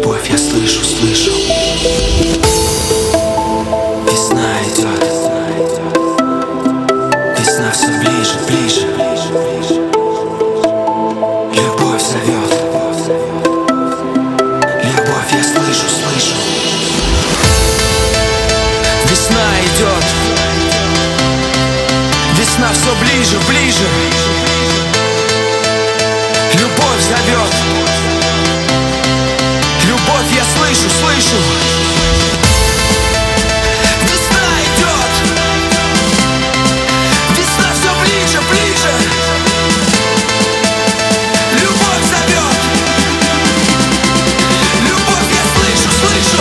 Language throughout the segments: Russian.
Любовь я слышу, слышу. Весна идет. Весна все ближе, ближе. Любовь зовет. Любовь я слышу, слышу. Весна идет. Весна все ближе, ближе. Любовь зовет. Любовь я слышу, слышу. Весна идет. Весна все ближе, ближе. Любовь зовет. Любовь я слышу, слышу.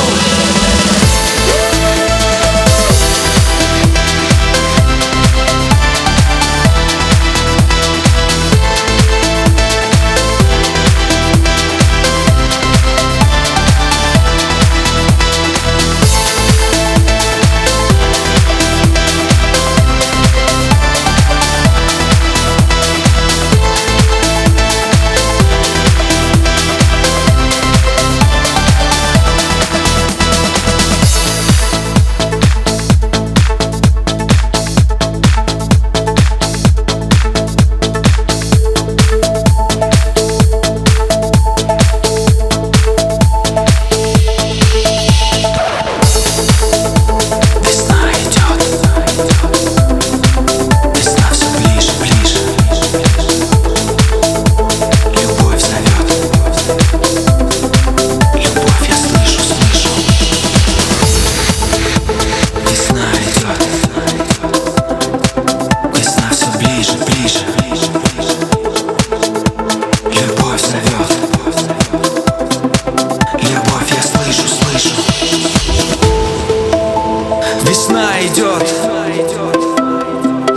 Весна идет.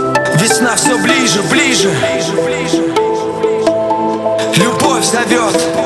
Весна все ближе, ближе. Любовь зовет.